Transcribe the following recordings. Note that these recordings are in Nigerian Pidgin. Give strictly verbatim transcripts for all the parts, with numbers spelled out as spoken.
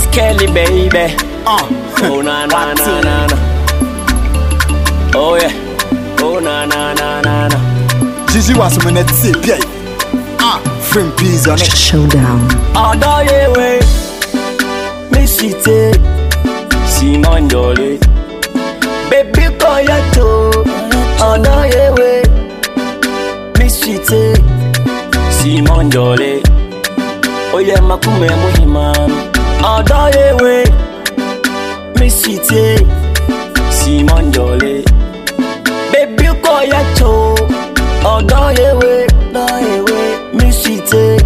Kelly baby. Uh. Oh na na na na na. Oh yeah. Oh na na na na na. Gigi was when it say pay. Ah, frame peas on it. Showdown. Oh do you way. Miss it. Simon Jolly. Baby call ya to. Oh do you way. Miss it. Simon Jolly. Oh yeah, makume muhiman. Oh do you way. Miss it. Simon Jolly. Baby call ya to. Oh do you way. Do you way. Miss it.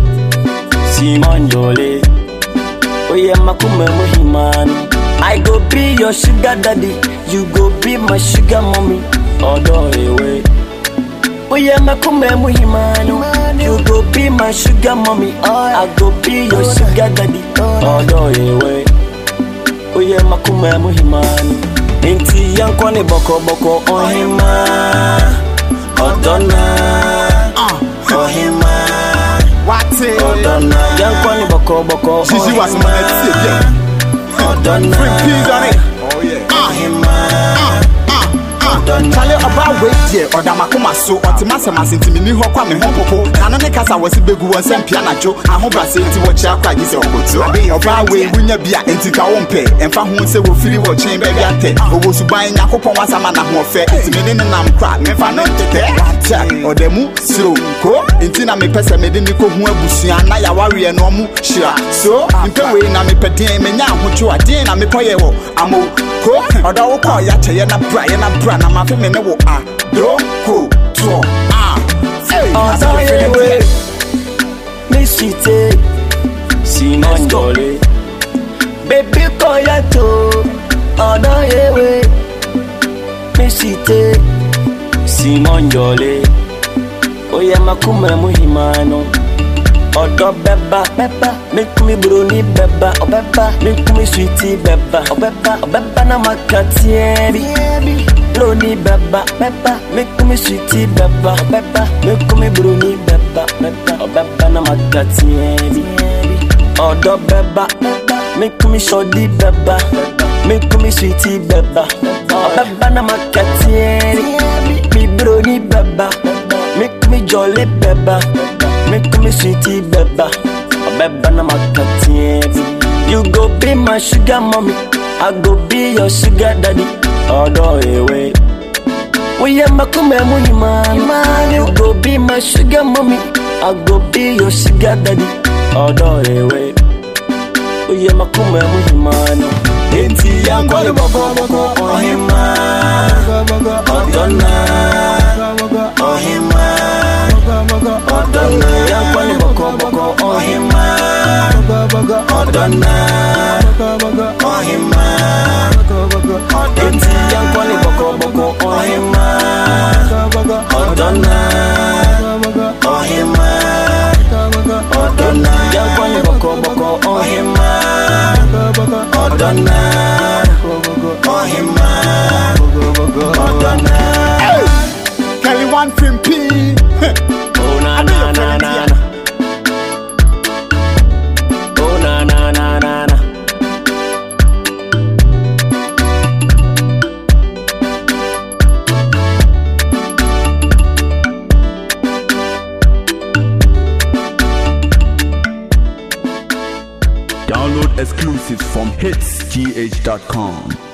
Simon Jolly. Oh yeah, makume muhiman. I go be your sugar daddy, you go be my sugar mommy. Oh do you way. Oh yeah, makume muhiman. You go be my sugar mommy. I go be your sugar daddy. Oh do you way. Oh yeah, makume muhiman. Inti yanko ni boko boko ohima. Odona. Ohima. What's it? Odona. Yanko ni boko boko ohima. Gigi was when it say pay. Odona. Frame peas on it. Oh yeah. Ohima. Charlie about wait here or Damakoma so or Timasama since me new hokwa me home popo. Canone Casa was a big one sent piano joe. I hope I say to what you cry is your good. I be about way when you be and take our own pay. And for whom say will feel what chamber yante. Or was buying Yakopo was a man more fair. It's me in I'm crap. Me for not to there. Or the move slow. Go intina me pesa me didn't go who busia na ya worry and no mu shira. So in the way na me pedin me now who you are din and me poyewo. Amo go or the call ya na Brian and Bran. I'm a feminine. Ah, don't go to ah. Oh, sorry, way. Miss it, Simon Jolly. Baby, call ya to. Oh, no, yeah, way. Miss it, Simon Jolly. Oh, yeah, makume muhimano. Oh, do beba, beba. Make me brownie beba, oh beba. Make me sweetie beba, oh beba. Oh beba na makati brownie beba, beba. Make me sweetie beba, beba. Make me brownie beba, beba. Oh beba na makati oh do beba, beba. Make me shoddy beba, make me sweetie beba. Oh beba na makati me brownie beba. Make me jolly beba. Make me sweetie beba, a beba na makati. You go be my sugar mommy, I go be your sugar daddy. Oh do you way. We are makume muhiman. You go be my sugar mommy, I go be your sugar daddy. Oh do you way. We are makume muhiman. Enti yango ni boko boko ohima. Odona. Ohima. Odona, yanko ni boko boko ohima. Odona, ohima. Enti yanko ni boko boko ohima. Odona, ohima. Odona, yanko ni boko boko ohima. Odona, ohima. Odona. Kelly one frame P. Oh na na na na na. Oh na na na na na. Download exclusives from hits g h dot com.